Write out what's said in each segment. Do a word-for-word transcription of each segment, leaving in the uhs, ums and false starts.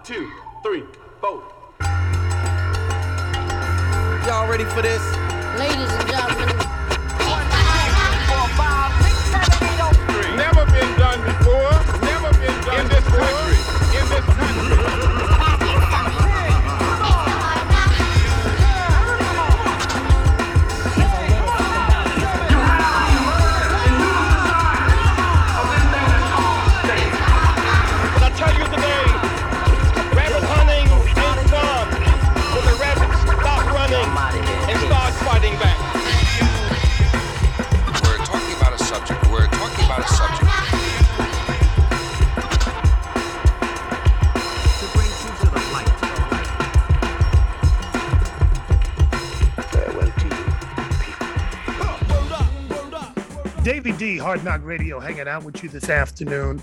two, three, four. Y'all ready for this? Ladies and gentlemen. Never been done before. Never been done in this country. In this country. Fighting back. We're talking about a subject. We're talking about a subject. To bring you to the light. Farewell to you, people. Davey D, Hard Knock Radio, hanging out with you this afternoon.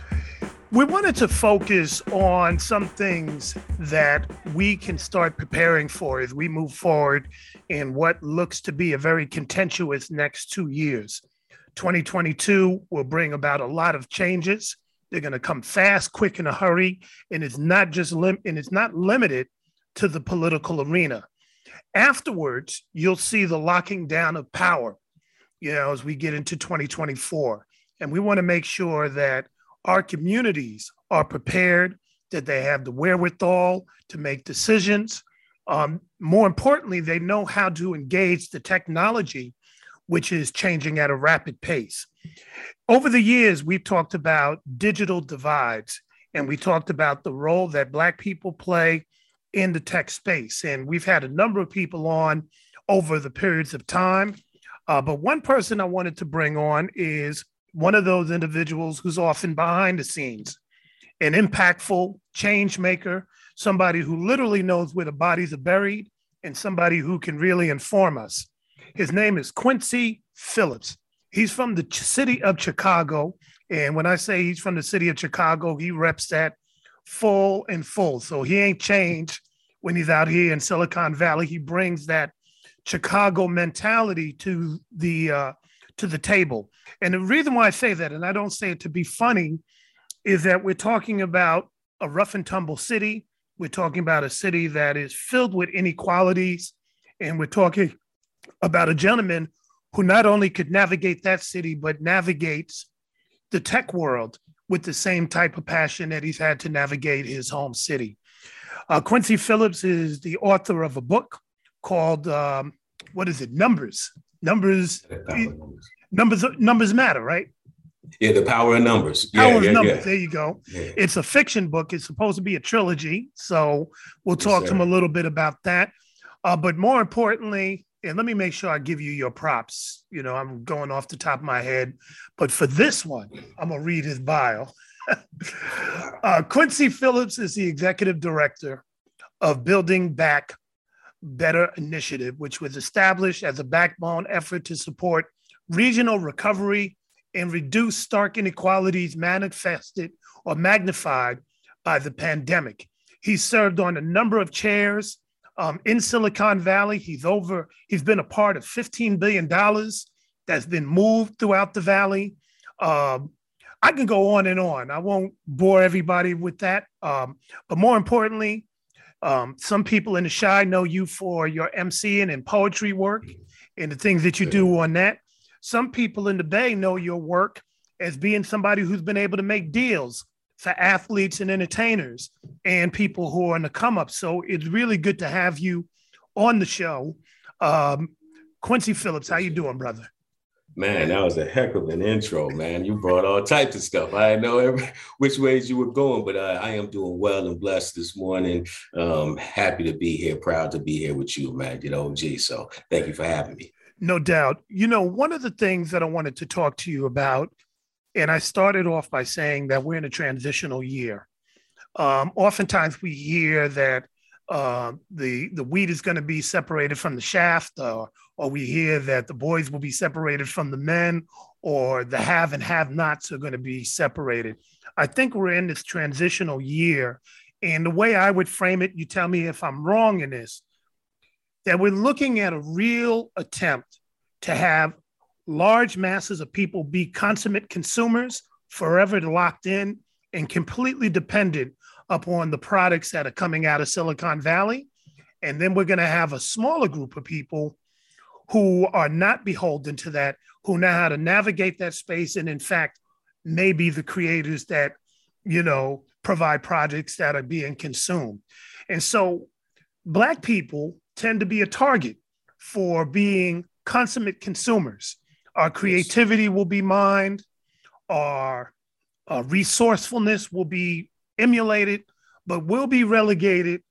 We wanted to focus on some things that we can start preparing for as we move forward in what looks to be a very contentious next two years. twenty twenty-two will bring about a lot of changes. They're going to come fast, quick, in a hurry, and it's not just lim- and it's not limited to the political arena. Afterwards, you'll see the locking down of power, you know, as we get into twenty twenty-four, and we want to make sure that our communities are prepared, that they have the wherewithal to make decisions. Um, more importantly, they know how to engage the technology, which is changing at a rapid pace. Over the years, we've talked about digital divides, and we talked about the role that Black people play in the tech space. And we've had a number of people on over the periods of time. Uh, but one person I wanted to bring on is one of those individuals who's often behind the scenes, an impactful change maker, somebody who literally knows where the bodies are buried, and somebody who can really inform us. His name is Quincy Phillips. He's from the city of Chicago. And when I say he's from the city of Chicago, he reps that full and full. So he ain't changed when he's out here in Silicon Valley. He brings that Chicago mentality to the uh, to the table. And the reason why I say that, and I don't say it to be funny, is that we're talking about a rough and tumble city. We're talking about a city that is filled with inequalities. And we're talking about a gentleman who not only could navigate that city, but navigates the tech world with the same type of passion that he's had to navigate his home city. Uh, Quincy Phillips is the author of a book called, um, what is it? Numbers. Numbers. Numbers. Numbers matter, right? Yeah, the power of numbers. Yeah, Power of yeah, numbers. yeah. There you go. Yeah. It's a fiction book. It's supposed to be a trilogy. So we'll Yes, talk to sir. him a little bit about that. Uh, but more importantly, and let me make sure I give you your props. You know, I'm going off the top of my head, but for this one, I'm going to read his bio. uh, Quincy Phillips is the executive director of Building Back Better Initiative, which was established as a backbone effort to support regional recovery and reduce stark inequalities manifested or magnified by the pandemic. He served on a number of chairs um, in Silicon Valley. He's over, he's been a part of fifteen billion dollars that's been moved throughout the Valley. Um, I can go on and on. I won't bore everybody with that. Um, but more importantly, um, some people in the Chi know you for your emceeing and poetry work and the things that you do on that. Some people in the Bay know your work as being somebody who's been able to make deals for athletes and entertainers and people who are on the come up. So it's really good to have you on the show. Um, Quincy Phillips, how you doing, brother? Man, that was a heck of an intro, man. You brought all types of stuff. I didn't know every, which ways you were going, but uh, I am doing well and blessed this morning. Um, happy to be here, proud to be here with you, man. You know, gee, so thank you for having me. No doubt. You know, one of the things that I wanted to talk to you about, and I started off by saying that we're in a transitional year. Um, oftentimes we hear that uh, the, the wheat is going to be separated from the shaft, or, or we hear that the boys will be separated from the men, or the have and have nots are going to be separated. I think we're in this transitional year. And the way I would frame it, you tell me if I'm wrong in this, that we're looking at a real attempt to have large masses of people be consummate consumers, forever locked in and completely dependent upon the products that are coming out of Silicon Valley. And then we're going to have a smaller group of people who are not beholden to that, who know how to navigate that space. And in fact, may be the creators that, you know, provide projects that are being consumed. And so Black people tend to be a target for being consummate consumers. Our creativity will be mined, our uh, resourcefulness will be emulated, but we'll be relegated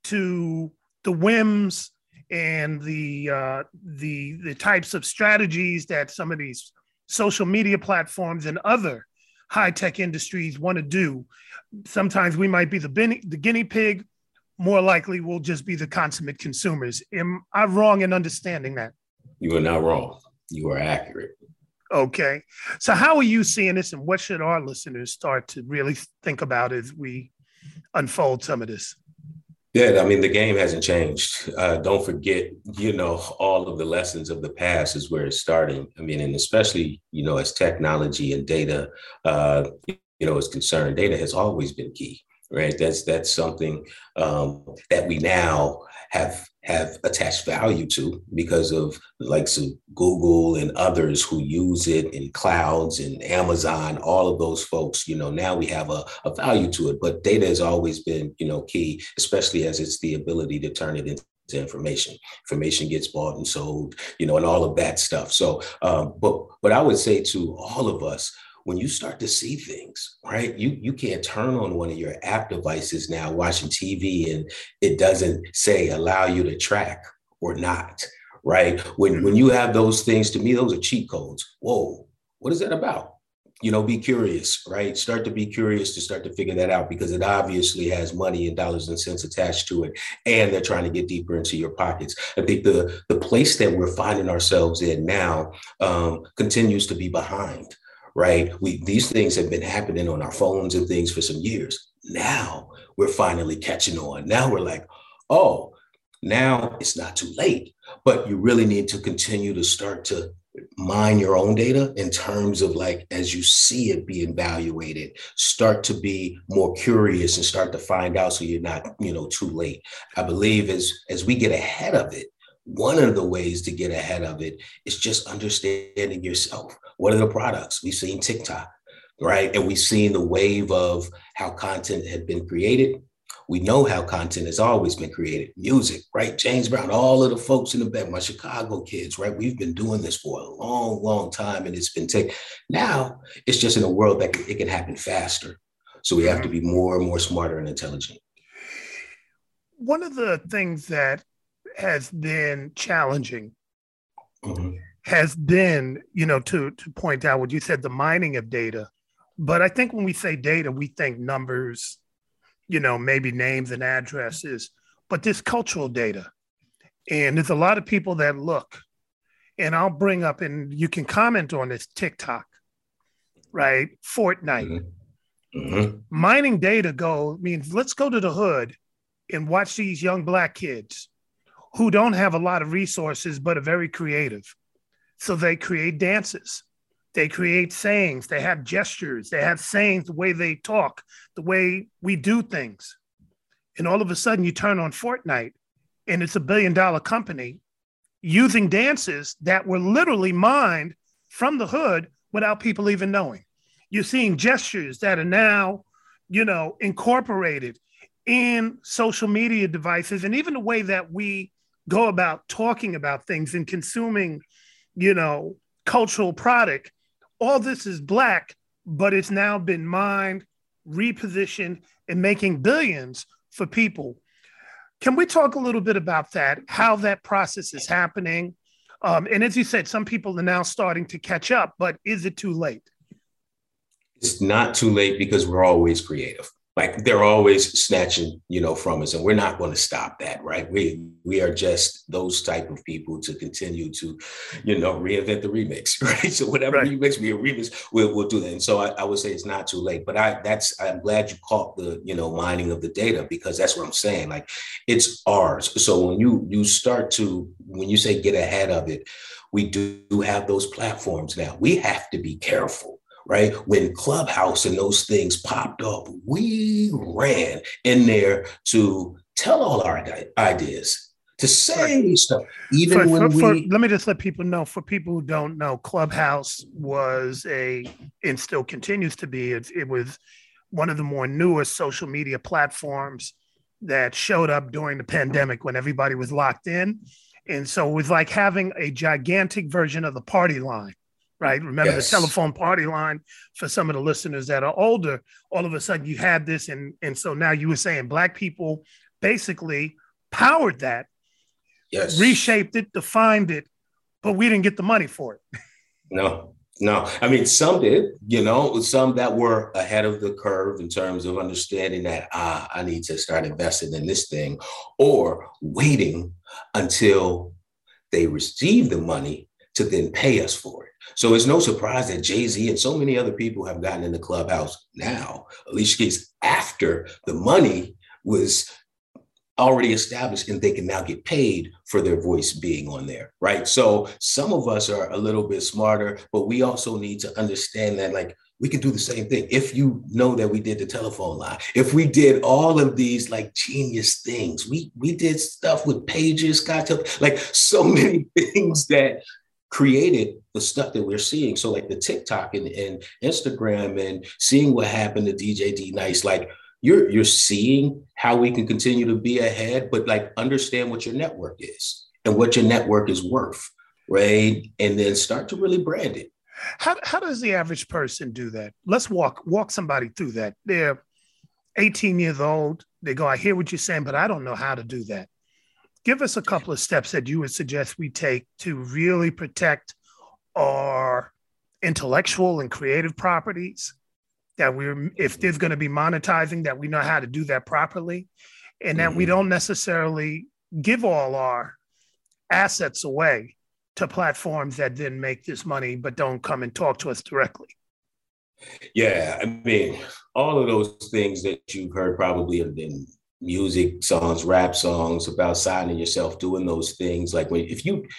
to the whims and the, uh, the, the types of strategies that some of these social media platforms and other high-tech industries want to do. Sometimes we might be the, bin- the guinea pig. More likely we'll just be the consummate consumers. Am I wrong in understanding that? You are not wrong. You are accurate. Okay. So how are you seeing this, and what should our listeners start to really think about as we unfold some of this? Yeah, I mean, the game hasn't changed. Uh, don't forget, you know, all of the lessons of the past is where it's starting. I mean, and especially, you know, as technology and data, uh, you know, is concerned, data has always been key, right? That's that's something um, that we now have have attached value to because of the likes of Google and others who use it in clouds and Amazon, all of those folks, you know, now we have a, a value to it, but data has always been, you know, key, especially as it's the ability to turn it into information. Information gets bought and sold, you know, and all of that stuff. So, um, but, but I would say to all of us, when you start to see things, right, you, you can't turn on one of your app devices now watching T V and it doesn't say allow you to track or not, right? When, when you have those things, to me, those are cheat codes. Whoa, what is that about? You know, be curious, right? Start to be curious to start to figure that out because it obviously has money and dollars and cents attached to it. And they're trying to get deeper into your pockets. I think the, the place that we're finding ourselves in now um, continues to be behind. Right. We these things have been happening on our phones and things for some years. Now we're finally catching on. Now we're like, oh, now it's not too late. But you really need to continue to start to mine your own data in terms of like, as you see it being evaluated, start to be more curious and start to find out so you're not, you know, too late. I believe as as we get ahead of it, one of the ways to get ahead of it is just understanding yourself. What are the products? We've seen TikTok, right? And we've seen the wave of how content had been created. We know how content has always been created. Music, right? James Brown, all of the folks in the back, my Chicago kids, right? We've been doing this for a long, long time, and it's been taken. Now it's just in a world that it can happen faster. So we have to be more and more smarter and intelligent. One of the things that has been challenging mm-hmm. has been, you know, to, to point out what you said, the mining of data. But I think when we say data, we think numbers, you know, maybe names and addresses, but this cultural data. And there's a lot of people that look, and I'll bring up, and you can comment on this, TikTok, right? Fortnite. Mm-hmm. Mm-hmm. Mining data go means let's go to the hood and watch these young Black kids who don't have a lot of resources, but are very creative. So they create dances, they create sayings, they have gestures, they have sayings, the way they talk, the way we do things. And all of a sudden you turn on Fortnite and it's a billion dollar company using dances that were literally mined from the hood without people even knowing. You're seeing gestures that are now, you know, incorporated in social media devices, and even the way that we go about talking about things and consuming, you know, cultural product. All this is Black, but it's now been mined, repositioned, and making billions for people. Can we talk a little bit about that, how that process is happening? Um, and as you said, some people are now starting to catch up, but is it too late? It's not too late because we're always creative. Like they're always snatching, you know, from us, and we're not going to stop that, right? We we are just those type of people to continue to, you know, reinvent the remix, right? So whatever right. remix we remix, we'll we'll do that. And so I, I would say it's not too late. But I that's I'm glad you caught the, you know, mining of the data, because that's what I'm saying. Like it's ours. So when you you start to when you say get ahead of it, we do have those platforms now. We have to be careful. right? When Clubhouse and those things popped up, we ran in there to tell all our ideas, to say right. stuff, even for, when for, we... For, let me just let people know, for people who don't know, Clubhouse was a, and still continues to be, it, it was one of the more newest social media platforms that showed up during the pandemic when everybody was locked in. And so it was like having a gigantic version of the party line, right? Remember yes. the telephone party line for some of the listeners that are older, all of a sudden you had this. And, and so now you were saying Black people basically powered that, yes. reshaped it, defined it, but we didn't get the money for it. No, no. I mean, some did, you know, some that were ahead of the curve in terms of understanding that, ah, I need to start investing in this thing, or waiting until they receive the money to then pay us for it. So it's no surprise that Jay-Z and so many other people have gotten in the Clubhouse now, Alicia Keys, after the money was already established and they can now get paid for their voice being on there, right? So some of us are a little bit smarter, but we also need to understand that, like, we can do the same thing. If you know that we did the telephone line, if we did all of these like genius things, we we did stuff with pages, got like so many things that created the stuff that we're seeing. So like the TikTok and, and Instagram and seeing what happened to D J D-Nice, like, You're you're seeing how we can continue to be ahead, but like understand what your network is and what your network is worth, right? And then start to really brand it. How how does the average person do that? Let's walk walk somebody through that. They're eighteen years old. They go, I hear what you're saying, but I don't know how to do that. Give us a couple of steps that you would suggest we take to really protect our intellectual and creative properties, that we're, if there's going to be monetizing, that we know how to do that properly, and that mm-hmm. we don't necessarily give all our assets away to platforms that then make this money, but don't come and talk to us directly. Yeah, I mean, all of those things that you've heard probably in music songs, rap songs about signing yourself, doing those things. Like when, if you,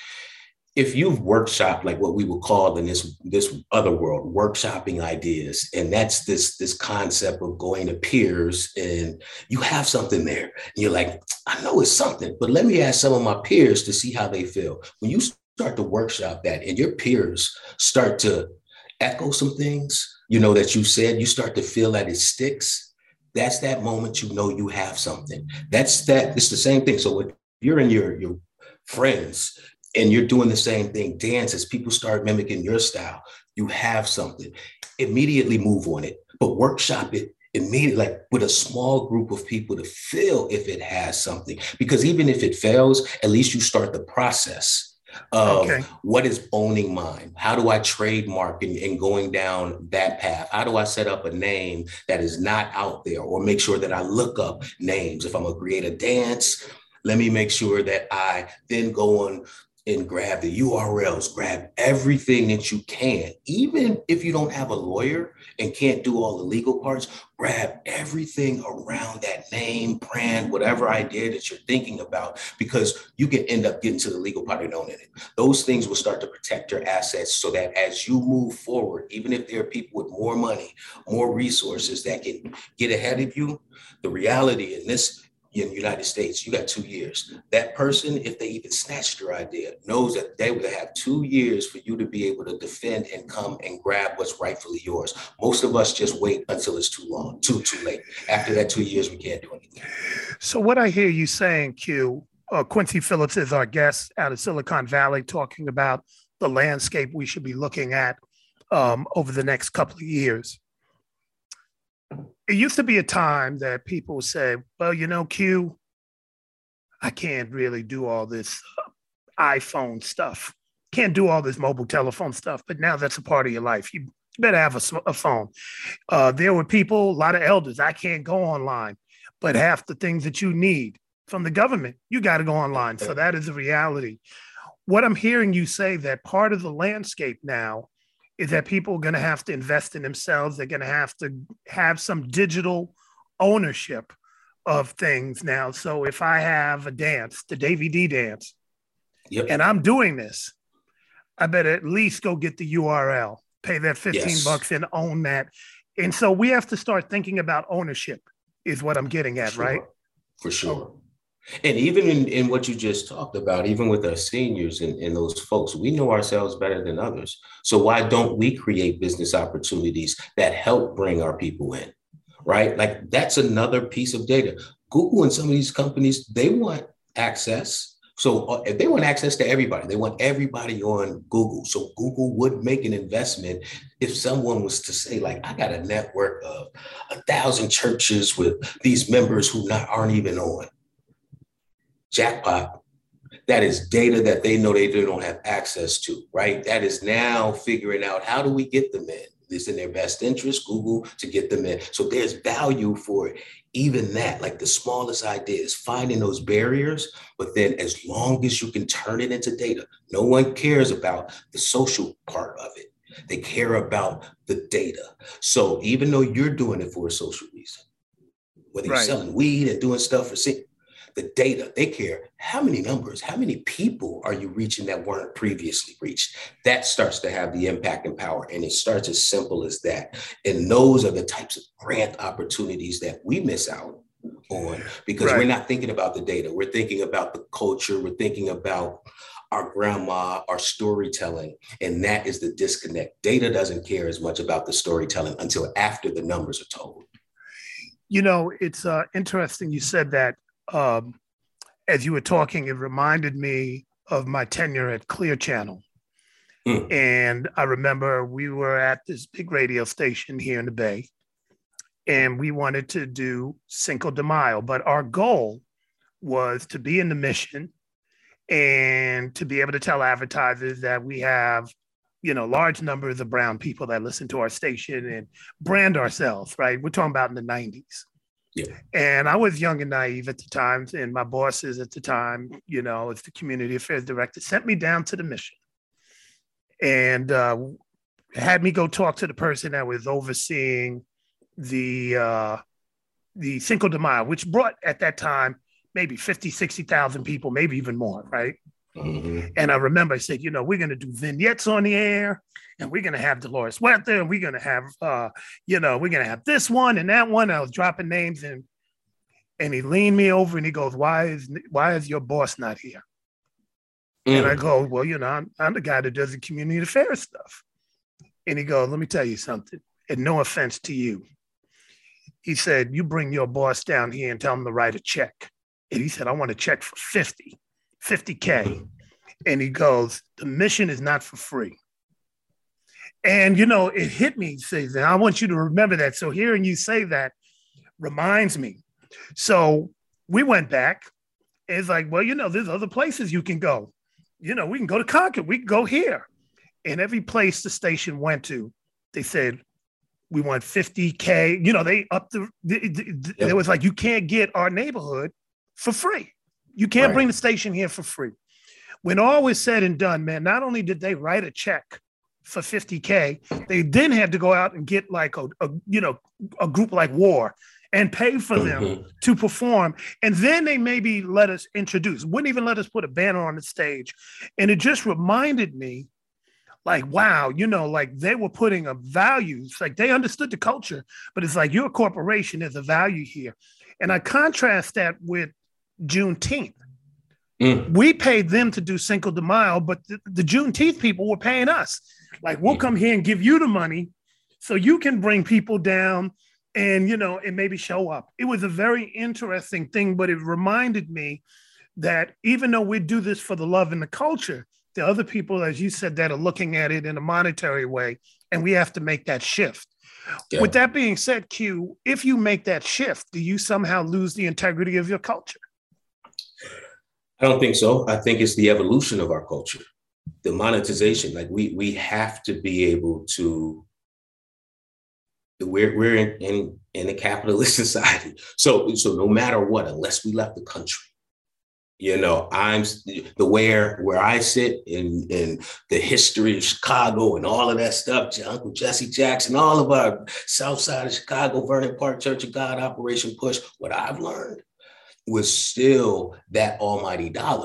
if you've workshopped like what we would call in this this other world, workshopping ideas, and that's this this concept of going to peers and you have something there. And you're like, I know it's something, but let me ask some of my peers to see how they feel. When you start to workshop that and your peers start to echo some things, you know, that you said, you start to feel that it sticks. That's that moment you know you have something. That's that. It's the same thing. So when you're in your your friends, and you're doing the same thing, dance, as people start mimicking your style, you have something. Immediately move on it, but workshop it immediately, like with a small group of people to feel if it has something. Because even if it fails, at least you start the process of okay. What is owning mine? How do I trademark and, and going down that path? How do I set up a name that is not out there, or make sure that I look up names? If I'm gonna create a dance, let me make sure that I then go on and grab the U R Ls, grab everything that you can. Even if you don't have a lawyer and can't do all the legal parts, grab everything around that name, brand, whatever idea that you're thinking about, because you can end up getting to the legal part and owning it. Those things will start to protect your assets so that as you move forward, even if there are people with more money, more resources that can get ahead of you, the reality in this in the United States, you got two years. That person, if they even snatched your idea, knows that they would have two years for you to be able to defend and come and grab what's rightfully yours. Most of us just wait until it's too long, too, too late. After that two years, we can't do anything. So what I hear you saying, Q, uh, Quincy Phillips is our guest out of Silicon Valley, talking about the landscape we should be looking at um, over the next couple of years. It used to be a time that people would say, well, you know, Q, I can't really do all this uh, iPhone stuff. Can't do all this mobile telephone stuff. But now that's a part of your life. You better have a, a phone. Uh, there were people, a lot of elders, I can't go online. But half the things that you need from the government, you got to go online. So that is a reality. What I'm hearing you say, that part of the landscape now is that people are going to have to invest in themselves. They're going to have to have some digital ownership of things now. So if I have a dance, the Davey D dance, yep. and I'm doing this, I better at least go get the U R L. pay that fifteen Yes. bucks and own that. And so we have to start thinking about ownership is what I'm getting at, Sure. right? For sure. And even in, in what you just talked about, even with our seniors and, and those folks, we know ourselves better than others. So why don't we create business opportunities that help bring our people in, right? Like that's another piece of data. Google and some of these companies, they want access. So uh, if they want access to everybody, they want everybody on Google. So Google would make an investment if someone was to say, like, I got a network of a thousand churches with these members who not, aren't even on. Jackpot. That is data that they know they don't have access to, right? That is now figuring out how do we get them in? It's in their best interest, Google, to get them in. So there's value for even that, like the smallest ideas, finding those barriers, but then as long as you can turn it into data, no one cares about the social part of it. They care about the data. So even though you're doing it for a social reason, whether you're Right. selling weed and doing stuff for see, the data, they care how many numbers, how many people are you reaching that weren't previously reached? That starts to have the impact and power. And it starts as simple as that. And those are the types of grant opportunities that we miss out on because Right. we're not thinking about the data. We're thinking about the culture. We're thinking about our grandma, our storytelling. And that is the disconnect. Data doesn't care as much about the storytelling until after the numbers are told. You know, it's uh, interesting you said that. Um, as you were talking, it reminded me of my tenure at Clear Channel. Mm. And I remember we were at this big radio station here in the Bay, and we wanted to do Cinco de Mayo, but our goal was to be in the mission and to be able to tell advertisers that we have, you know, large numbers of brown people that listen to our station and brand ourselves, right? We're talking about in the nineties. Yeah. And I was young and naive at the time, and my bosses at the time, you know, as the community affairs director, sent me down to the mission and uh, had me go talk to the person that was overseeing the uh, the Cinco de Mayo, which brought at that time maybe fifty, sixty thousand people, maybe even more, right? Mm-hmm. And I remember I said, you know, we're going to do vignettes on the air, and we're going to have Dolores Weather, and we're going to have, uh, you know, we're going to have this one and that one. I was dropping names, and and he leaned me over and he goes, why is why is your boss not here? Mm. And I go, well, you know, I'm, I'm the guy that does the community affairs stuff. And he goes, let me tell you something, and no offense to you. He said, you bring your boss down here and tell him to write a check. And he said, I want a check for fifty. fifty K. And he goes, the mission is not for free. And, you know, it hit me, says, and I want you to remember that. So hearing you say that reminds me. So we went back. And it's like, well, you know, there's other places you can go. You know, we can go to Concord. We can go here. And every place the station went to, they said, we want fifty K. You know, they upped the, the, the yep. It was like, you can't get our neighborhood for free. You can't right. bring the station here for free. When all was said and done, man, not only did they write a check for fifty K, they then had to go out and get like a, a you know, a group like WAR and pay for them mm-hmm. to perform. And then they maybe let us introduce, wouldn't even let us put a banner on the stage. And it just reminded me, like, wow, you know, like they were putting a value. It's like they understood the culture, but it's like, you're a corporation, there's a value here. And I contrast that with Juneteenth. Mm. We paid them to do Cinco de Mayo, but the, the Juneteenth people were paying us. Like, we'll mm. come here and give you the money so you can bring people down and, you know, and maybe show up. It was a very interesting thing, but it reminded me that even though we do this for the love and the culture, there are other people, as you said, that are looking at it in a monetary way, and we have to make that shift. Yeah. With that being said, Q, if you make that shift, do you somehow lose the integrity of your culture? I don't think so. I think it's the evolution of our culture, the monetization. Like we we have to be able to. We're we're in, in in a capitalist society, so so no matter what, unless we left the country, you know, I'm the where where I sit in in the history of Chicago and all of that stuff. Uncle Jesse Jackson, all of our South Side of Chicago, Vernon Park Church of God, Operation Push. What I've learned was still that almighty dollar,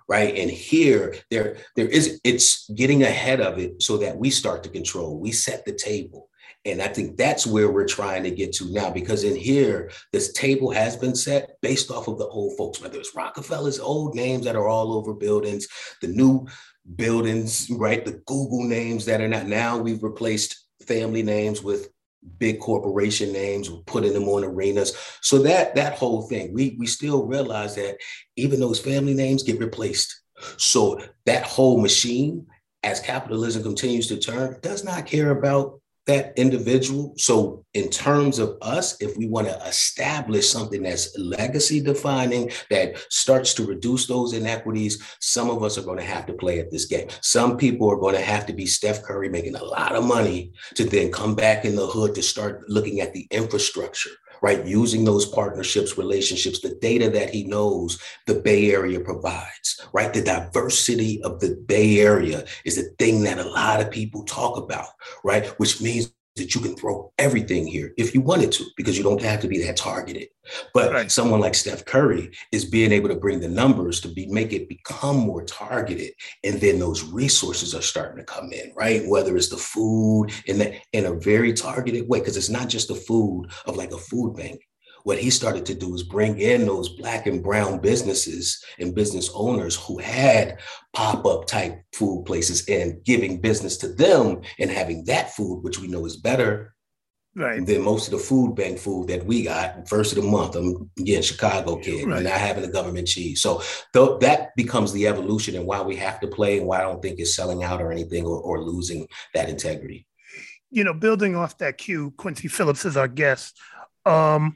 right? And here, there, there is, it's getting ahead of it so that we start to control. We set the table. And I think that's where we're trying to get to now, because in here, this table has been set based off of the old folks, whether it's Rockefeller's old names that are all over buildings, the new buildings, right? The Google names that are not, now we've replaced family names with big corporation names, we're putting them on arenas. So that that whole thing, we, we still realize that even those family names get replaced. So that whole machine, as capitalism continues to turn, does not care about that individual. So in terms of us, if we want to establish something that's legacy defining, that starts to reduce those inequities, some of us are going to have to play at this game. Some people are going to have to be Steph Curry making a lot of money to then come back in the hood to start looking at the infrastructure, right? Using those partnerships, relationships, the data that he knows the Bay Area provides, right? The diversity of the Bay Area is the thing that a lot of people talk about, right? Which means that you can throw everything here if you wanted to, because you don't have to be that targeted. But right. Someone like Steph Curry is being able to bring the numbers to be make it become more targeted. And then those resources are starting to come in, right? Whether it's the food in, the, in a very targeted way, because it's not just the food of like a food bank. What he started to do is bring in those Black and brown businesses and business owners who had pop-up type food places and giving business to them and having that food, which we know is better right. than most of the food bank food that we got. First of the month, I'm again, Chicago kid, right. and not having the government cheese. So th- that becomes the evolution and why we have to play and why I don't think it's selling out or anything or, or losing that integrity. You know, building off that cue, Quincy Phillips is our guest. Um,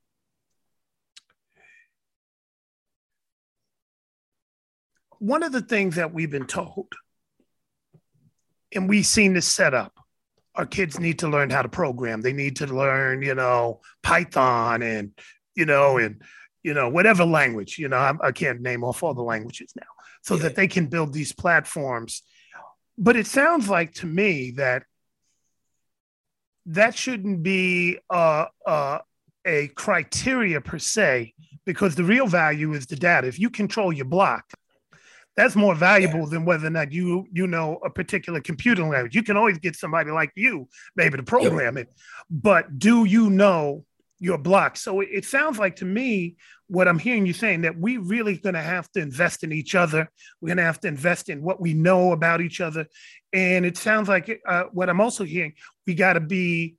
One of the things that we've been told, and we've seen this set up, our kids need to learn how to program. They need to learn, you know, Python and, you know, and, you know, whatever language, you know, I, I can't name off all the languages now, so yeah. that they can build these platforms. But it sounds like to me that that shouldn't be uh, uh, a criteria per se, because the real value is the data. If you control your block, that's more valuable yeah. than whether or not you you know a particular computer language. You can always get somebody like you maybe to program yep. it, but do you know your block? So it, it sounds like to me what I'm hearing you saying, that we really going to have to invest in each other. We're going to have to invest in what we know about each other, and it sounds like uh, what I'm also hearing, we got to be,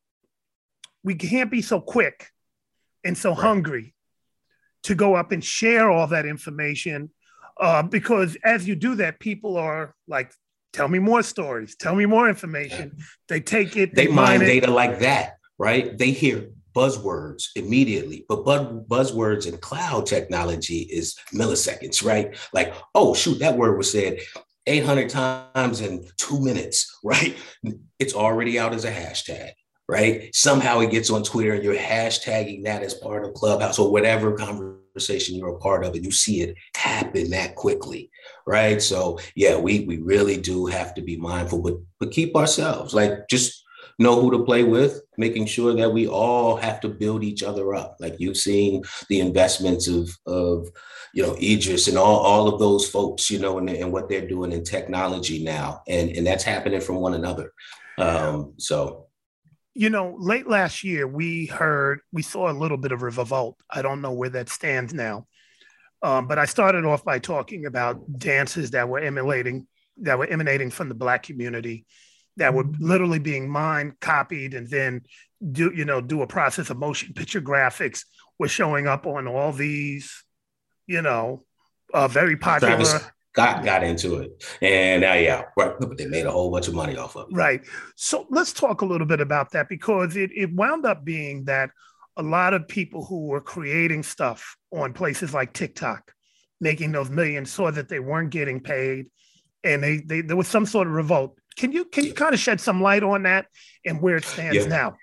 we can't be so quick and so right. hungry to go up and share all that information. Uh, because as you do that, people are like, tell me more stories, tell me more information. Yeah. They take it. They, they mine data like that, right? They hear buzzwords immediately, but buzz, buzzwords in cloud technology is milliseconds, right? Like, oh, shoot, that word was said eight hundred times in two minutes, right? It's already out as a hashtag. Right? Somehow it gets on Twitter and you're hashtagging that as part of Clubhouse or whatever conversation you're a part of, and you see it happen that quickly. Right. So yeah, we we really do have to be mindful, but but keep ourselves, like, just know who to play with, making sure that we all have to build each other up. Like you've seen the investments of of you know, Idris and all, all of those folks, you know, and, and what they're doing in technology now. And, and that's happening from one another. Um, so You know, late last year, we heard, we saw a little bit of a revolt. I don't know where that stands now. Um, but I started off by talking about dances that were emulating, that were emanating from the Black community, that were literally being mined, copied, and then do, you know, do a process of motion picture graphics were showing up on all these, you know, uh, very popular. Travis Got got into it, and now, uh, yeah, right. But they made a whole bunch of money off of it. Right. So let's talk a little bit about that, because it, it wound up being that a lot of people who were creating stuff on places like TikTok, making those millions, saw that they weren't getting paid, and they, they there was some sort of revolt. Can you can you kind of shed some light on that and where it stands yeah. now?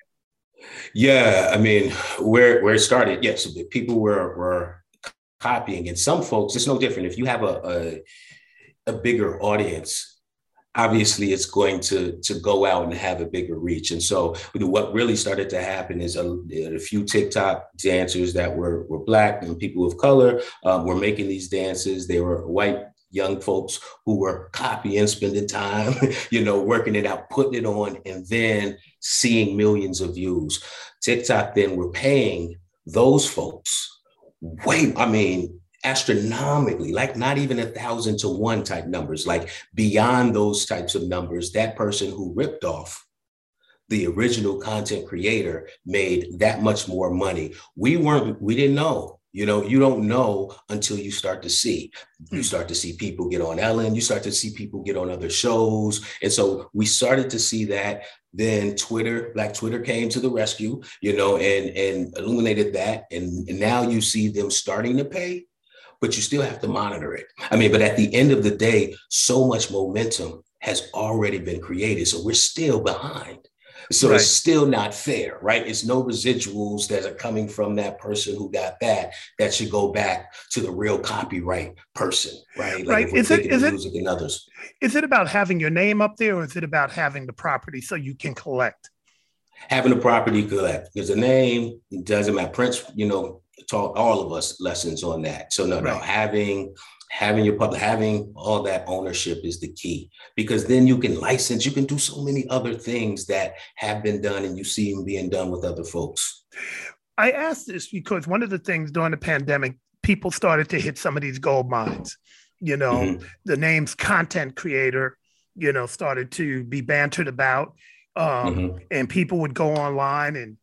Yeah, I mean, where where it started, yes, yeah, so people were were. copying, and some folks, it's no different. If you have a, a a bigger audience, obviously it's going to to go out and have a bigger reach. And so what really started to happen is a, a few TikTok dancers that were were Black and people of color um, were making these dances. They were white young folks who were copying, spending time, you know, working it out, putting it on, and then seeing millions of views. TikTok then were paying those folks way, I mean, astronomically, like not even a thousand to one type numbers, like beyond those types of numbers. That person who ripped off the original content creator made that much more money. We weren't, we didn't know. You know, you don't know until you start to see. You start to see people get on Ellen, you start to see people get on other shows. And so we started to see that. Then Twitter, Black Twitter came to the rescue, you know, and, and illuminated that. And, and now you see them starting to pay, but you still have to monitor it. I mean, but at the end of the day, so much momentum has already been created. So we're still behind. So right. It's still not fair, right? It's no residuals that are coming from that person who got that, that should go back to the real copyright person, right? Like right. If we're is it, is music it, and others. Is it about having your name up there, or is it about having the property so you can collect? Having the property collect, because the name doesn't matter. Prince, you know, taught all of us lessons on that. So no, right. no, having having your public, having all that ownership is the key, because then you can license, you can do so many other things that have been done and you see them being done with other folks. I asked this because one of the things during the pandemic, people started to hit some of these gold mines. You know, mm-hmm. the name's content creator, you know, started to be bantered about. Um, mm-hmm. And people would go online and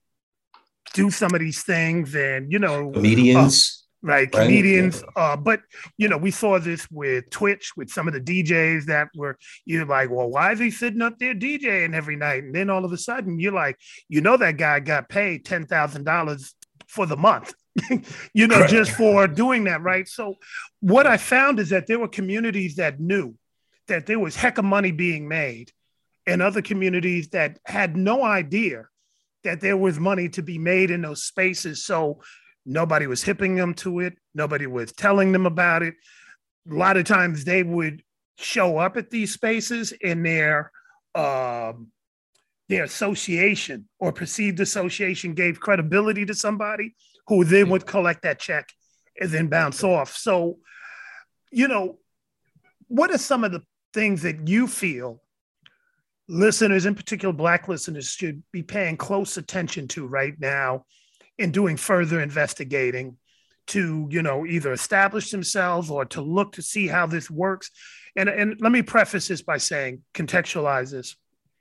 do some of these things, and, you know, comedians. Uh, Right, comedians. Right. Uh, but, you know, we saw this with Twitch, with some of the D Js that were, you're like, well, why is he sitting up there DJing every night? And then all of a sudden you're like, you know, that guy got paid ten thousand dollars for the month, you know, right. just for doing that, right? So what I found is that there were communities that knew that there was heck of money being made, and other communities that had no idea that there was money to be made in those spaces. So nobody was hipping them to it. Nobody was telling them about it. A lot of times they would show up at these spaces, and their, um, their association or perceived association gave credibility to somebody who then would collect that check and then bounce off. So, you know, what are some of the things that you feel listeners, in particular Black listeners, should be paying close attention to right now in doing further investigating to, you know, either establish themselves or to look to see how this works? And, and let me preface this by saying, contextualize this.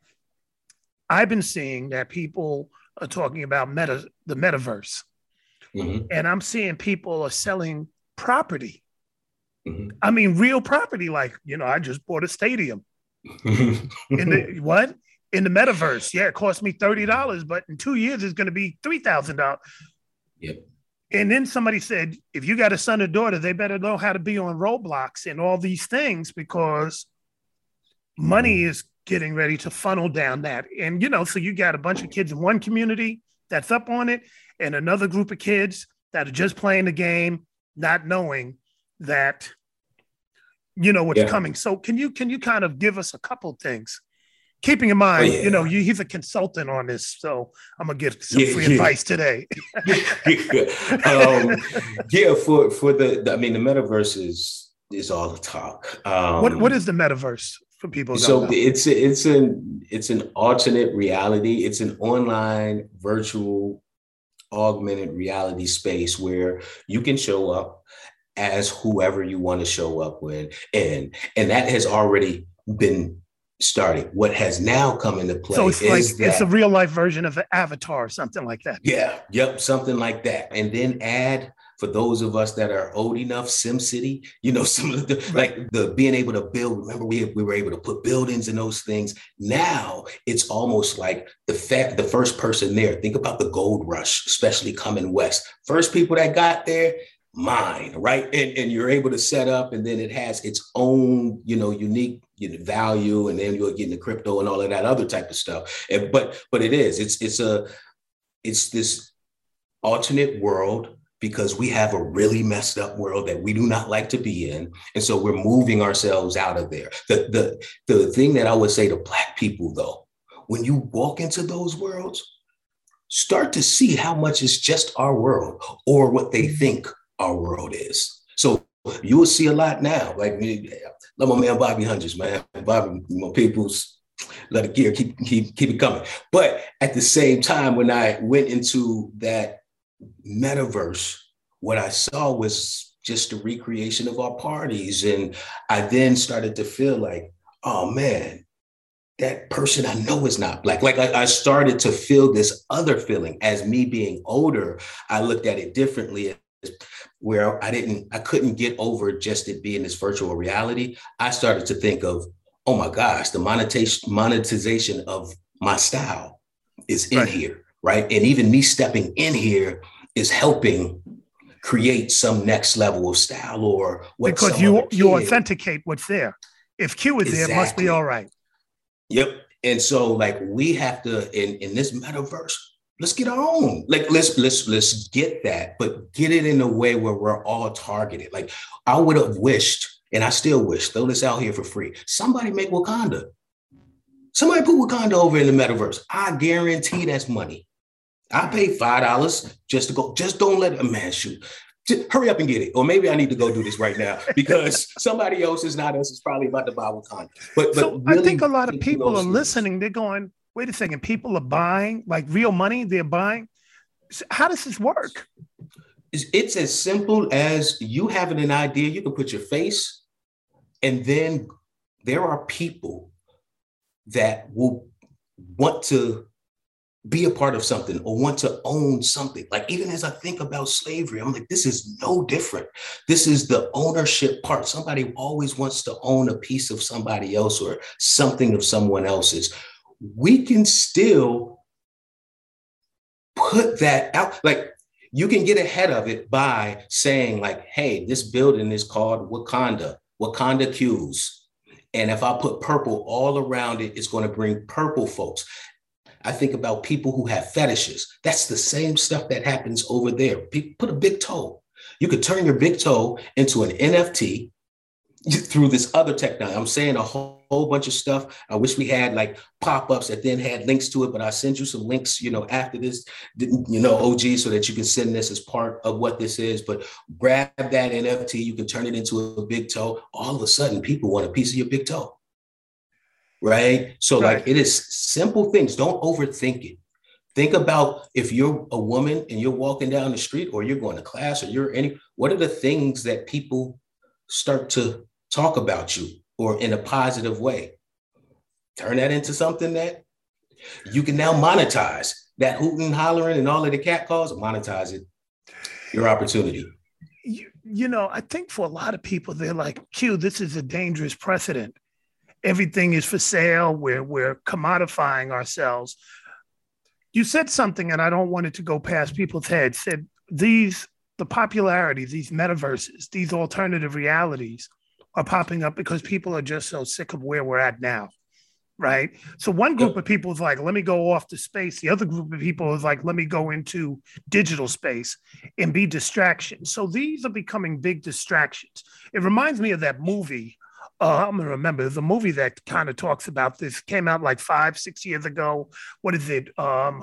I've been seeing that people are talking about meta, the metaverse. Mm-hmm. And I'm seeing people are selling property. Mm-hmm. I mean, real property. Like, you know, I just bought a stadium. in the, what? In the metaverse. Yeah, it cost me thirty dollars, but in two years, it's going to be three thousand dollars. Yep. And then somebody said, if you got a son or daughter, they better know how to be on Roblox and all these things, because money is getting ready to funnel down that. And, you know, so you got a bunch of kids in one community that's up on it, and another group of kids that are just playing the game, not knowing that, you know, what's yeah. coming. So can you, can you kind of give us a couple things? Keeping in mind, oh, yeah. you know, you, he's a consultant on this, so I'm gonna get some yeah, free yeah. advice today. um, yeah, for for the, the, I mean, the metaverse is is all the talk. Um, what what is the metaverse for people? Who so don't know? it's a, it's an it's an alternate reality. It's an online virtual augmented reality space where you can show up as whoever you want to show up with, and and that has already been started. What has now come into play, so it's is like that, it's a real life version of an Avatar or something like that. Yeah, yep, something like that. And then add, for those of us that are old enough, SimCity, you know, some of the right. like the being able to build. Remember, we we were able to put buildings in those things. Now it's almost like the fact the first person there. Think about the gold rush, especially coming west. First people that got there, mine, right? And, and you're able to set up, and then it has its own, you know, unique you know, value, and then you're getting the crypto and all of that other type of stuff. And, but but it is, it's it's a it's this alternate world, because we have a really messed up world that we do not like to be in. And so we're moving ourselves out of there. The the the thing that I would say to Black people, though, when you walk into those worlds, start to see how much is just our world, or what they think our world is. So you will see a lot now. Like, love my man Bobby Hundreds, man. Bobby, you know, people's let it gear keep keep keep it coming. But at the same time, when I went into that metaverse, what I saw was just a recreation of our parties, and I then started to feel like, oh man, that person I know is not Black. Like I, I started to feel this other feeling. As me being older, I looked at it differently, where I didn't, I couldn't get over just it being this virtual reality. I started to think of, oh my gosh, the monetization, monetization of my style is in right here, right? And even me stepping in here is helping create some next level of style or what. Because you you authenticate what's there. If Q is exactly there, it must be all right. Yep. And so like we have to, in, in this metaverse, let's get our own. Like let's let's let's get that, but get it in a way where we're all targeted. Like I would have wished, and I still wish, throw this out here for free. Somebody make Wakanda. Somebody put Wakanda over in the metaverse. I guarantee that's money. I paid five dollars just to go. Just don't let a man shoot. Just hurry up and get it. Or maybe I need to go do this right now because somebody else is not us. Is probably about to buy Wakanda. But, but so really I think a lot of people are listening. They're going, wait a second. People are buying like real money. They're buying. How does this work? It's, it's as simple as you having an idea. You can put your face, and then there are people that will want to be a part of something or want to own something. Like even as I think about slavery, I'm like, this is no different. This is the ownership part. Somebody always wants to own a piece of somebody else or something of someone else's. We can still put that out. Like you can get ahead of it by saying like, hey, this building is called Wakanda, Wakanda Qs. And if I put purple all around it, it's going to bring purple folks. I think about people who have fetishes. That's the same stuff that happens over there. Put a big toe. You could turn your big toe into an N F T through this other technology. I'm saying a whole, whole bunch of stuff. I wish we had like pop-ups that then had links to it, but I'll send you some links, you know, after this, you know, O G, so that you can send this as part of what this is. But grab that N F T, you can turn it into a big toe. All of a sudden, people want a piece of your big toe. Right. So right. like it is simple things. Don't overthink it. Think about if you're a woman and you're walking down the street or you're going to class or you're any, what are the things that people start to talk about you or in a positive way? Turn that into something that you can now monetize. That hooting and hollering and all of the cat calls, monetize it. Your opportunity. You, you know, I think for a lot of people, they're like, Q, this is a dangerous precedent. Everything is for sale. We're, we're commodifying ourselves. You said something, and I don't want it to go past people's heads, said these, the popularity, these metaverses, these alternative realities are popping up because people are just so sick of where we're at now, right? So one group of people is like, let me go off to space. The other group of people is like, let me go into digital space and be distractions. So these are becoming big distractions. It reminds me of that movie. Uh, I'm going to remember. There's a movie that kind of talks about this. Came out like five, six years ago. What is it? Um,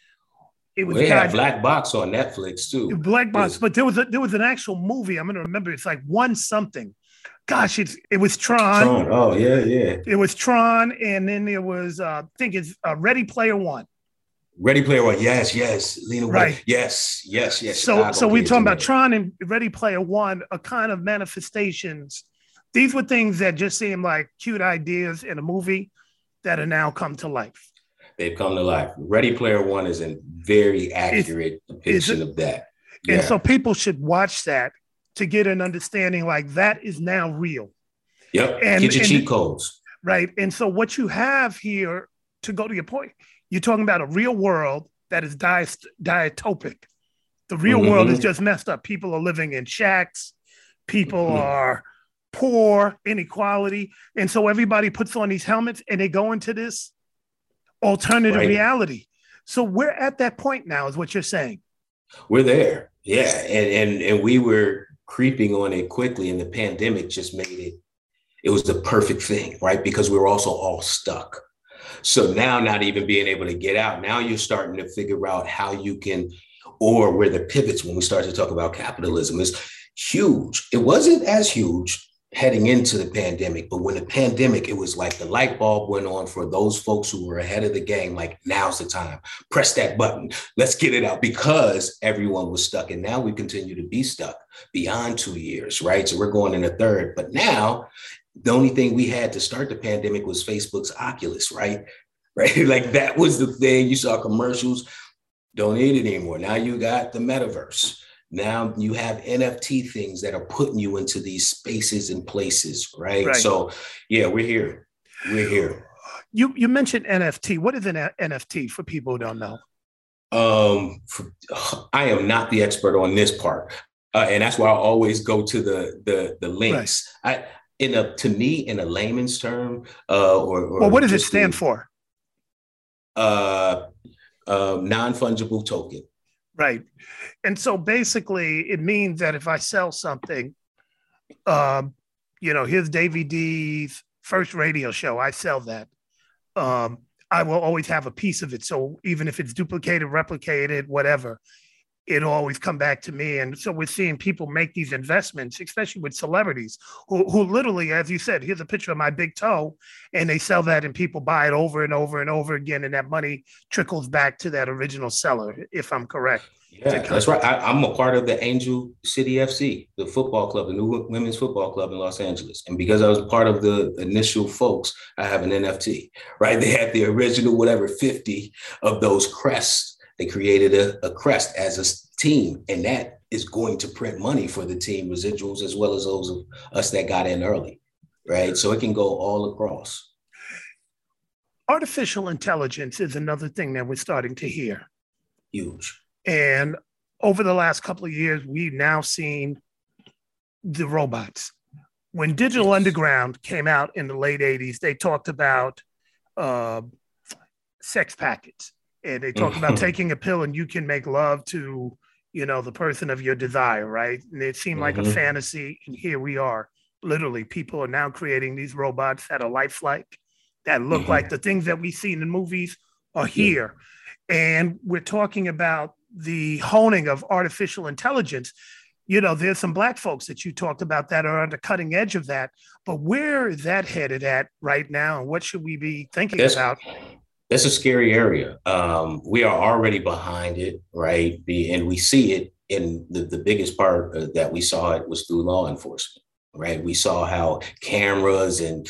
it was we have Black Box on Netflix too. Black Box, but there was a, there was an actual movie. I'm going to remember. It's like One Something. Gosh, it's it was Tron. Tron. Oh yeah, yeah. It was Tron, and then there was uh, I think it's uh, Ready Player One. Ready Player One. Yes, yes. Lena right. White. Yes, yes, yes. So Chicago so we're talking about today. Tron and Ready Player One, a kind of manifestations. These were things that just seemed like cute ideas in a movie that are now come to life. They've come to life. Ready Player One is a very accurate it's, depiction of that. Yeah. And so people should watch that to get an understanding like that is now real. Yep. And, get your and, cheat codes. Right. And so what you have here, to go to your point, you're talking about a real world that is di- diatopic. The real mm-hmm. world is just messed up. People are living in shacks. People mm-hmm. are poor, inequality. And so everybody puts on these helmets and they go into this alternative right. reality. So we're at that point now, is what you're saying. We're there. Yeah. And, and, and we were creeping on it quickly, and the pandemic just made it, it was the perfect thing, right? Because we were also all stuck. So now not even being able to get out, now you're starting to figure out how you can, or where the pivots when we start to talk about capitalism is, huge. It wasn't as huge heading into the pandemic, but when the pandemic, it was like the light bulb went on for those folks who were ahead of the game. Like, now's the time, press that button, let's get it out, because everyone was stuck. And now we continue to be stuck beyond two years, right? So we're going in a third, but now the only thing we had to start the pandemic was Facebook's Oculus, right? Right, like that was the thing. You saw commercials, don't need it anymore. Now you got the metaverse. Now you have N F T things that are putting you into these spaces and places, right? right. So, yeah, we're here. We're here. You you mentioned N F T. What is an N F T for people who don't know? Um, for, I am not the expert on this part, uh, and that's why I always go to the the the links. Right. I in a to me in a layman's term, uh, or, or well, what does it stand the, for? Uh, uh, non-fungible token. Right. And so basically it means that if I sell something, um, you know, here's Davey D's first radio show, I sell that. Um, I will always have a piece of it. So even if it's duplicated, replicated, whatever, it'll always come back to me. And so we're seeing people make these investments, especially with celebrities who, who literally, as you said, here's a picture of my big toe, and they sell that and people buy it over and over and over again. And that money trickles back to that original seller, if I'm correct. Yeah, that's right. I, I'm a part of the Angel City F C, the football club, the new women's football club in Los Angeles. And because I was part of the initial folks, I have an N F T, right? They had the original, whatever, fifty of those crests. They created a, a crest as a team, and that is going to print money for the team residuals, as well as those of us that got in early, right? So it can go all across. Artificial intelligence is another thing that we're starting to hear. Huge. And over the last couple of years, we've now seen the robots. When Digital yes. Underground came out in the late eighties, they talked about uh, sex packets. And they talk about taking a pill and you can make love to, you know, the person of your desire, right? And it seemed like mm-hmm. a fantasy. And here we are. Literally, people are now creating these robots that are lifelike, that look mm-hmm. like the things that we see in the movies are here. Yeah. And we're talking about the honing of artificial intelligence. You know, there's some Black folks that you talked about that are on the cutting edge of that. But where is that headed at right now? And what should we be thinking That's- about? That's a scary area. Um, we are already behind it, right? And we see it in the, the biggest part uh, that we saw it was through law enforcement, right? We saw how cameras and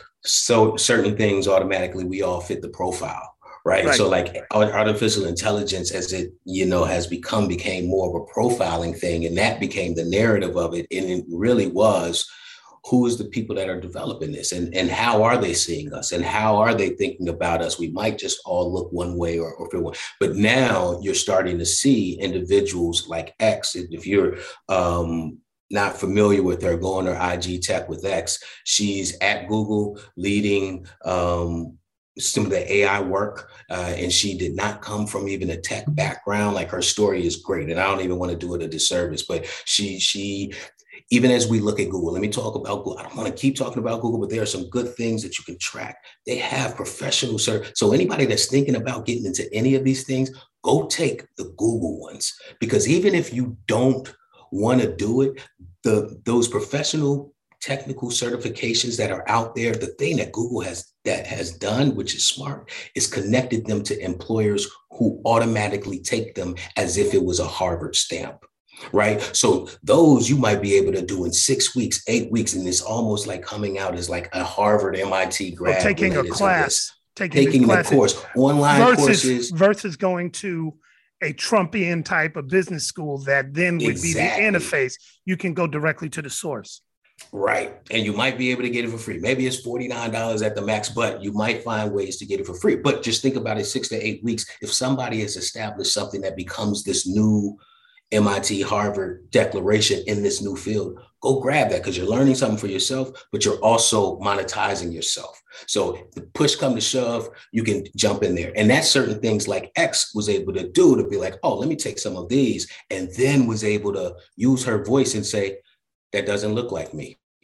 so certain things automatically, we all fit the profile, right? right? So like artificial intelligence, as it, you know, has become, became more of a profiling thing. And that became the narrative of it. And it really was, who is the people that are developing this, and, and how are they seeing us, and how are they thinking about us? We might just all look one way or, or feel one, but now you're starting to see individuals like X. If you're um, not familiar with her, go on her I G Tech with X. She's at Google leading um, some of the A I work, uh, and she did not come from even a tech background. Like, her story is great, and I don't even want to do it a disservice, but she she. Even as we look at Google, let me talk about Google. I don't want to keep talking about Google, but there are some good things that you can track. They have professional service. So anybody that's thinking about getting into any of these things, go take the Google ones. Because even if you don't want to do it, the those professional technical certifications that are out there, the thing that Google has that has done, which is smart, is connected them to employers who automatically take them as if it was a Harvard stamp. Right. So those you might be able to do in six weeks, eight weeks. And it's almost like coming out as like a Harvard, M I T grad. Or taking a class, taking, taking a course, online versus, courses. Versus going to a Trumpian type of business school that then would exactly. be the interface. You can go directly to the source. Right. And you might be able to get it for free. Maybe it's forty-nine dollars at the max, but you might find ways to get it for free. But just think about it, six to eight weeks. If somebody has established something that becomes this new M I T Harvard declaration in this new field, go grab that, because you're learning something for yourself, but you're also monetizing yourself. So if the push come to shove, you can jump in there. And that's certain things like X was able to do, to be like, oh, let me take some of these, and then was able to use her voice and say, that doesn't look like me.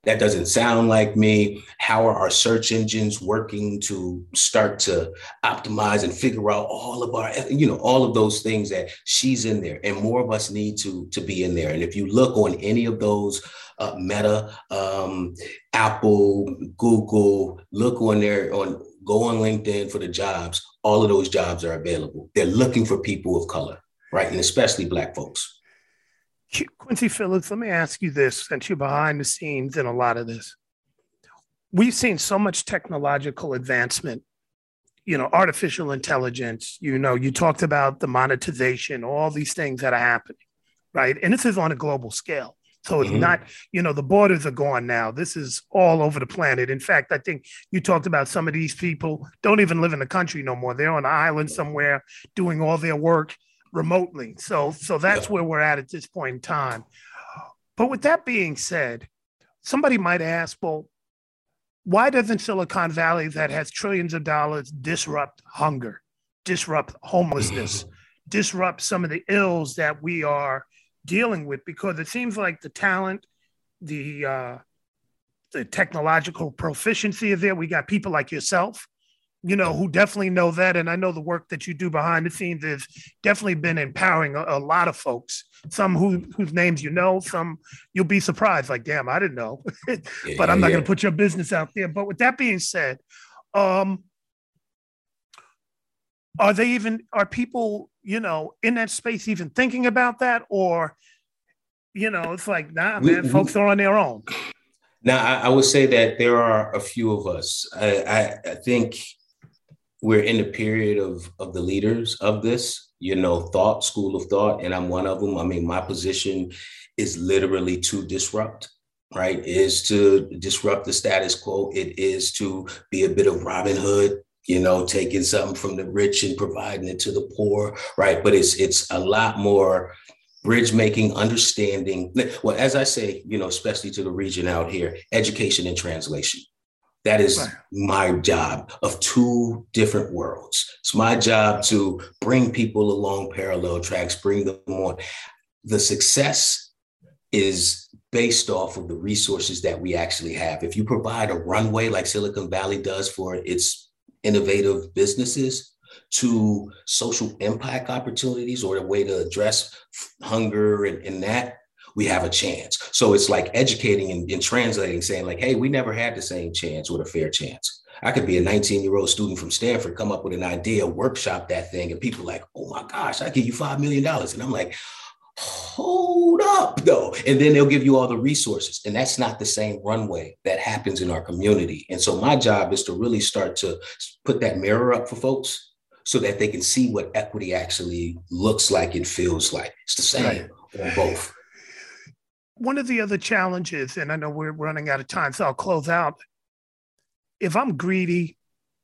That doesn't sound like me. How are our search engines working to start to optimize and figure out all of our, you know, all of those things that she's in there, and more of us need to, to be in there. And if you look on any of those, uh, Meta, um, Apple, Google, look on there, on go on LinkedIn for the jobs. All of those jobs are available. They're looking for people of color, right? And especially Black folks. Quincy Phillips, let me ask you this, since you're behind the scenes in a lot of this. We've seen so much technological advancement, you know, artificial intelligence, you know, you talked about the monetization, all these things that are happening, right? And this is on a global scale. So it's mm-hmm. not, you know, the borders are gone now. This is all over the planet. In fact, I think you talked about some of these people don't even live in the country no more. They're on an island somewhere doing all their work remotely. So, so that's where we're at at this point in time. But with that being said, somebody might ask, well, why doesn't Silicon Valley, that has trillions of dollars, disrupt hunger, disrupt homelessness, disrupt some of the ills that we are dealing with? Because it seems like the talent, the uh, the technological proficiency is there. We got people like yourself, you know, who definitely know that. And I know the work that you do behind the scenes has definitely been empowering a, a lot of folks, some who, whose names you know, some you'll be surprised, like, damn, I didn't know, but yeah, I'm not yeah. going to put your business out there. But with that being said, um, are they even, are people, you know, in that space even thinking about that? Or, you know, it's like, nah, man, we, folks we, are on their own. Now, I, I would say that there are a few of us. I, I, I think we're in the period of, of the leaders of this, you know, thought, school of thought, and I'm one of them. I mean, my position is literally to disrupt, right? Is to disrupt the status quo. It is to be a bit of Robin Hood, you know, taking something from the rich and providing it to the poor, right? But it's it's a lot more bridge making, understanding. Well, as I say, you know, especially to the region out here, education and translation. That is right. My job of two different worlds. It's my job to bring people along parallel tracks, bring them on. The success is based off of the resources that we actually have. If you provide a runway like Silicon Valley does for its innovative businesses to social impact opportunities or a way to address hunger and, and that, we have a chance. So it's like educating and, and translating, saying like, hey, we never had the same chance or a fair chance. I could be a nineteen-year-old student from Stanford, come up with an idea, workshop that thing, and people are like, oh my gosh, I give you five million dollars. And I'm like, hold up though. And then they'll give you all the resources. And that's not the same runway that happens in our community. And so my job is to really start to put that mirror up for folks so that they can see what equity actually looks like and feels like. It's the same right. on both. One of the other challenges, and I know we're running out of time, so I'll close out. If I'm greedy,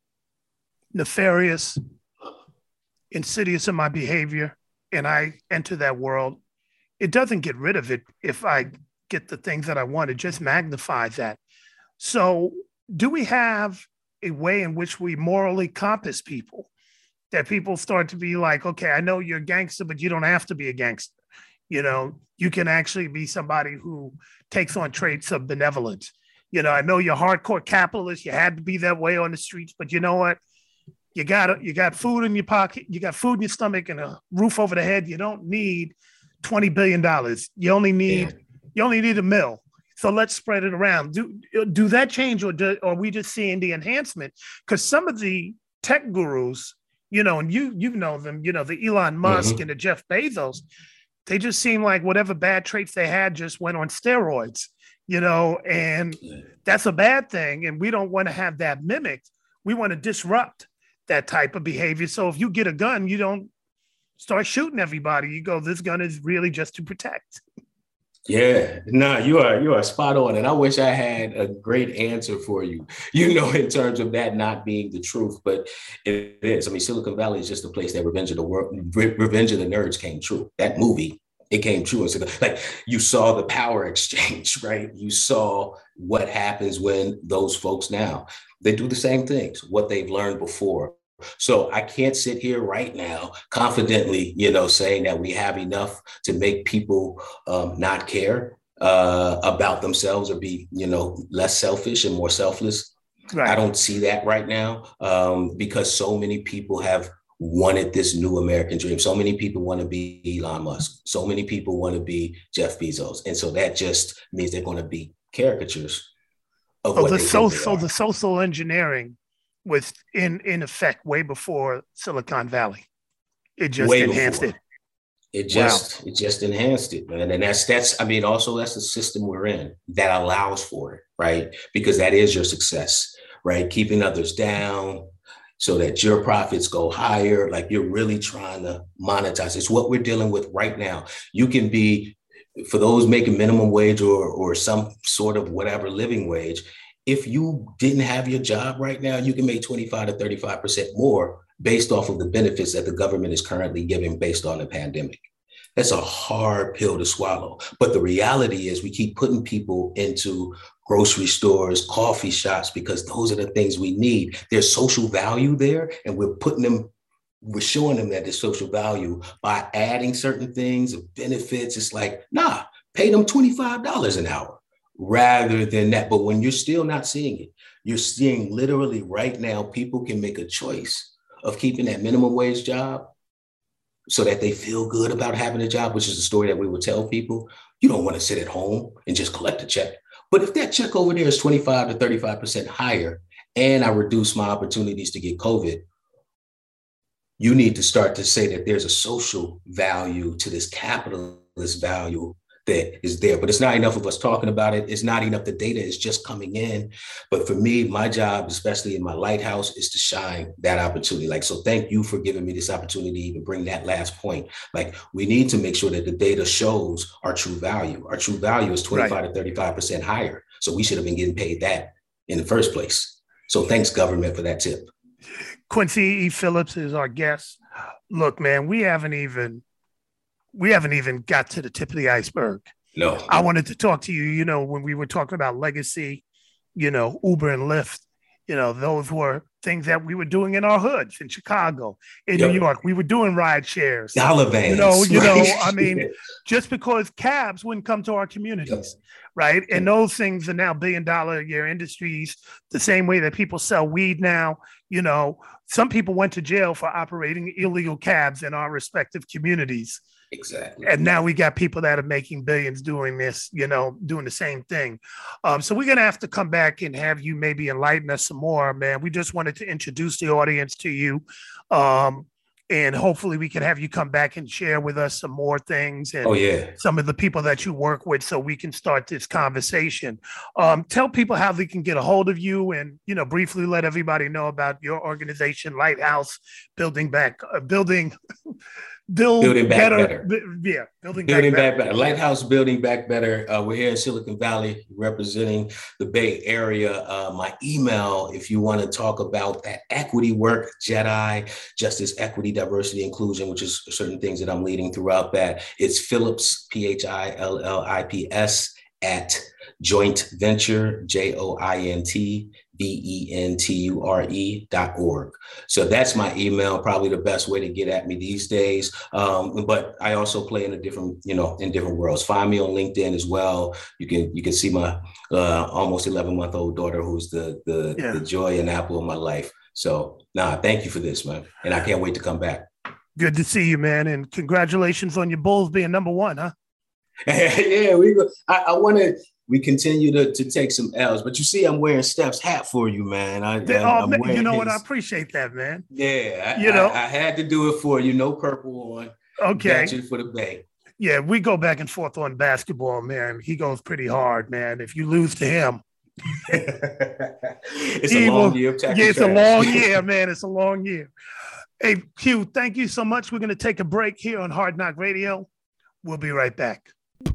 nefarious, insidious in my behavior, and I enter that world, it doesn't get rid of it if I get the things that I want. It just magnifies that. So do we have a way in which we morally compass people, that people start to be like, okay, I know you're a gangster, but you don't have to be a gangster. You know, you can actually be somebody who takes on traits of benevolence. You know, I know you're hardcore capitalist. You had to be that way on the streets, but you know what? You got you got food in your pocket. You got food in your stomach and a roof over the head. You don't need twenty billion dollars. You only need yeah. you only need a mill. So let's spread it around. Do do that change, or do, or are we just seeing the enhancement? Because some of the tech gurus, you know, and you you know them, you know, the Elon Musk mm-hmm. and the Jeff Bezos, they just seem like whatever bad traits they had just went on steroids, you know, and that's a bad thing. And we don't want to have that mimicked. We want to disrupt that type of behavior. So if you get a gun, you don't start shooting everybody. You go, this gun is really just to protect. Yeah, no, nah, you are you are spot on. And I wish I had a great answer for you, you know, in terms of that not being the truth. But it is. I mean, Silicon Valley is just a place that Revenge of the World, Revenge of the Nerds came true. That movie, it came true. So like you saw the power exchange, right? You saw what happens when those folks now, they do the same things, what they've learned before. So I can't sit here right now confidently, you know, saying that we have enough to make people um, not care. uh, about themselves or be, you know, less selfish and more selfless. Right. I don't see that right now um, because so many people have wanted this new American dream. So many people want to be Elon Musk. So many people want to be Jeff Bezos. And so that just means they're going to be caricatures of so what the they so, think they so are. the social engineering was in, in effect way before Silicon Valley. It just way enhanced before. it. It just wow. it just enhanced it, man. And that's that's I mean, also that's the system we're in that allows for it, right? Because that is your success, right? Keeping others down so that your profits go higher. Like you're really trying to monetize. It's what we're dealing with right now. You can be, for those making minimum wage or or some sort of whatever living wage, if you didn't have your job right now, you can make twenty-five to thirty-five percent more based off of the benefits that the government is currently giving based on the pandemic. That's a hard pill to swallow. But the reality is we keep putting people into grocery stores, coffee shops, because those are the things we need. There's social value there, and we're putting them, we're showing them that there's social value by adding certain things, benefits. It's like, nah, pay them twenty-five dollars an hour rather than that. But when you're still not seeing it, you're seeing literally right now, people can make a choice of keeping that minimum wage job so that they feel good about having a job, which is the story that we would tell people. You don't want to sit at home and just collect a check. But if that check over there is twenty-five to thirty-five percent higher and I reduce my opportunities to get COVID, you need to start to say that there's a social value to this capitalist value that is there. But it's not enough of us talking about it. It's not enough. The data is just coming in. But for me, my job, especially in my lighthouse, is to shine that opportunity. Like, so thank you for giving me this opportunity to even bring that last point. Like, we need to make sure that the data shows our true value. Our true value is twenty-five right. to thirty-five percent higher. So we should have been getting paid that in the first place. So thanks, government, for that tip. Quincy E. Phillips is our guest. Look, man, we haven't even we haven't even got to the tip of the iceberg. No. I wanted to talk to you, you know, when we were talking about legacy, you know, Uber and Lyft, you know, those were things that we were doing in our hoods in Chicago, in yep. New York. We were doing ride shares. Dollar vans. You know, you know, I mean, just because cabs wouldn't come to our communities, yep. right? And those things are now billion dollar a year industries, the same way that people sell weed now. You know, some people went to jail for operating illegal cabs in our respective communities. Exactly. And now we got people that are making billions doing this, you know, doing the same thing. Um, so we're going to have to come back and have you maybe enlighten us some more, man. We just wanted to introduce the audience to you. Um, and hopefully we can have you come back and share with us some more things and oh, yeah. some of the people that you work with so we can start this conversation. Um, tell people how they can get a hold of you and, you know, briefly let everybody know about your organization, Lighthouse, building back, uh, building... Build building back better, better. B- yeah, building, building back, back better. better. Lighthouse Building Back Better. Uh, we're here in Silicon Valley representing the Bay Area. Uh, my email, if you want to talk about that equity work, JEDI, Justice, Equity, Diversity, Inclusion, which is certain things that I'm leading throughout that. It's Phillips, P H I L L I P S, at Joint Venture, J O I N T V E N T U R E dot org. So that's my email, probably the best way to get at me these days. Um, but I also play in a different, you know, in different worlds. Find me on LinkedIn as well. You can you can see my uh, almost eleven month old daughter, who's the the, yeah. the joy and apple of my life. So nah, thank you for this, man. And I can't wait to come back. Good to see you, man. And congratulations on your Bulls being number one, huh? yeah, we. I, I want to. We continue to, to take some L's, but you see, I'm wearing Steph's hat for you, man. I, oh, I'm man, you know his, what? I appreciate that, man. Yeah, I, you know, I, I had to do it for you. No purple on. Okay. Got you for the Bay. Yeah, we go back and forth on basketball, man. He goes pretty hard, man. If you lose to him, it's a long will, year. Of yeah, it's trash. a long year, man. It's a long year. Hey, Q, thank you so much. We're going to take a break here on Hard Knock Radio. We'll be right back.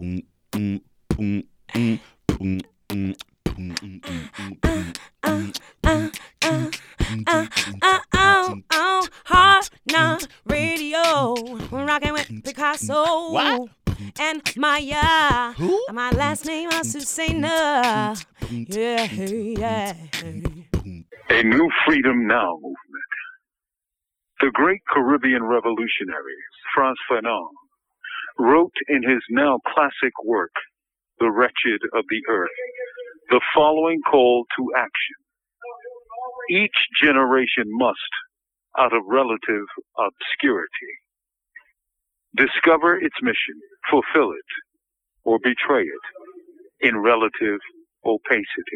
Hard Knock Radio, rocking with Picasso. What? And Maya. Who? My last name is Susanna. Yeah, yeah. A new Freedom Now movement. The great Caribbean revolutionary, Frantz Fanon, wrote in his now classic work, the wretched of the earth, the following call to action. Each generation must, out of relative obscurity, discover its mission, fulfill it, or betray it in relative opacity.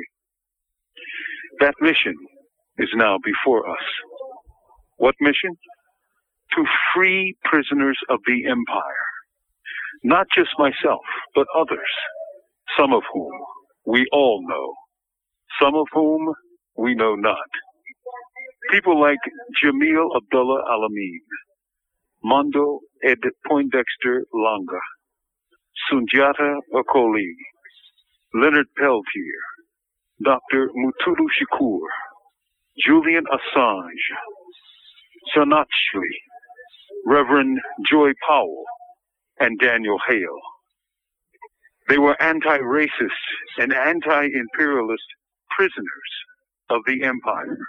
That mission is now before us. What mission? To free prisoners of the empire. Not just myself, but others, some of whom we all know, some of whom we know not. People like Jamil Abdullah Alameen, Mondo Ed Poindexter Langa, Sunjata Akoli, Leonard Peltier, Doctor Mutulu Shakur, Julian Assange, Sanachli, Reverend Joy Powell, and Daniel Hale. They were anti-racist and anti-imperialist prisoners of the empire.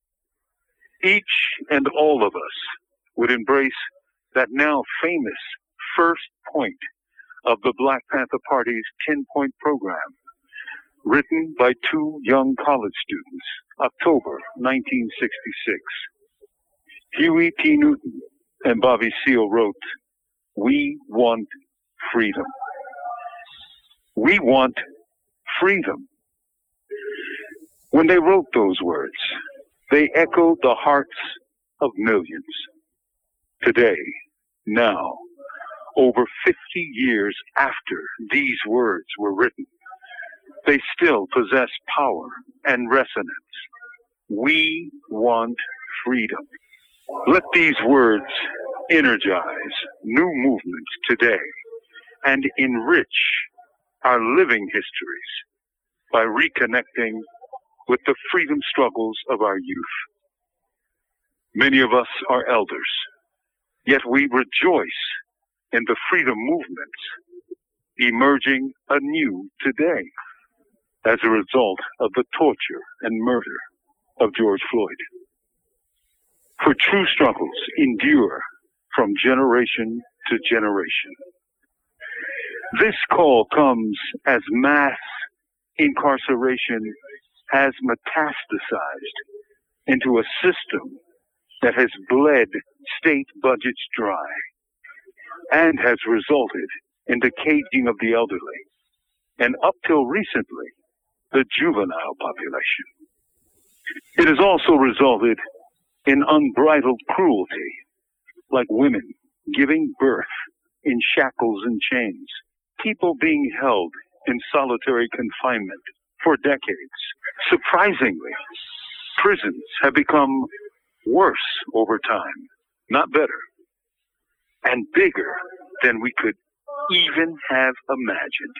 Each and all of us would embrace that now famous first point of the Black Panther Party's ten-point program, written by two young college students, October nineteen sixty-six. Huey P. Newton and Bobby Seale wrote, "We want freedom. We want freedom." When they wrote those words, they echoed the hearts of millions. Today, now, over fifty years after these words were written, they still possess power and resonance. We want freedom. Let these words energize new movements today and enrich our living histories by reconnecting with the freedom struggles of our youth. Many of us are elders, yet we rejoice in the freedom movements emerging anew today as a result of the torture and murder of George Floyd. For true struggles endure from generation to generation. This call comes as mass incarceration has metastasized into a system that has bled state budgets dry and has resulted in the caging of the elderly, and up till recently, the juvenile population. It has also resulted in unbridled cruelty, like women giving birth in shackles and chains, people being held in solitary confinement for decades. Surprisingly, prisons have become worse over time, not better, and bigger than we could even have imagined.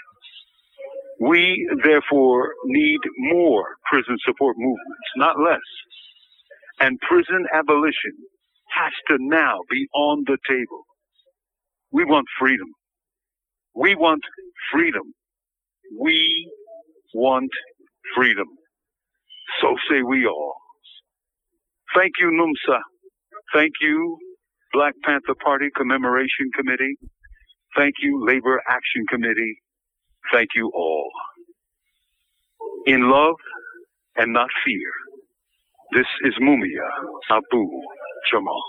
We, therefore, need more prison support movements, not less. And prison abolition has to now be on the table. We want freedom. We want freedom. We want freedom. So say we all. Thank you, NUMSA. Thank you, Black Panther Party Commemoration Committee. Thank you, Labor Action Committee. Thank you all. In love and not fear, this is Mumia Abu Jamal.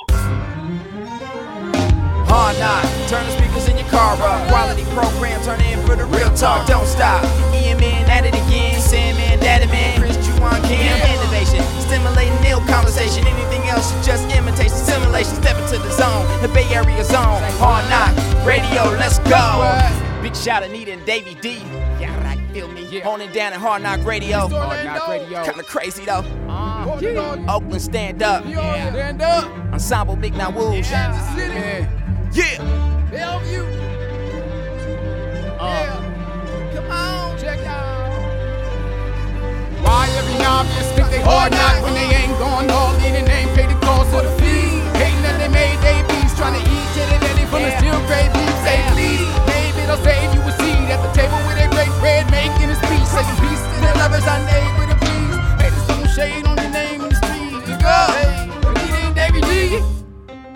Hard knock, turn the speakers in your car up. Quality program, turn it in for the real talk, don't stop. Ian Man at it again, Sandman, Daddy Man, Chris Juwan Kim. Innovation, stimulating ill conversation. Anything else is just imitation, simulation. Step into the zone, the Bay Area zone. Hard knock, radio, let's go. Big shout out Nita and Davey D. Yeah, right, feel me. Yeah. Holding down at Hard Knock Radio. Hard Knock Radio. Kinda crazy though. Uh, yeah. Oakland, stand up. Yeah. Stand up. Ensemble, Big Now Wolves. Yeah. Yeah. Yeah. Bellevue. Uh. Yeah. Come on, check out. Why every novice think they hard knock when they ain't going all in and ain't paid the cost of the fee? Hating that they made they beats, trying to eat till they ready from the still great beef. Say please, maybe they'll save you a seat at the table with a great bread making a speech. Say peace to their lovers, I neighbor to please. Hey, there's some shade on your name in the street. You go, hey, Nita and Davey D.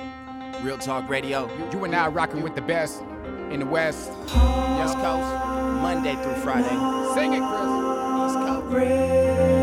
Real Talk Radio. You and I rocking with the best in the West. West Coast. Monday through Friday. Sing it, Chris. East Coast.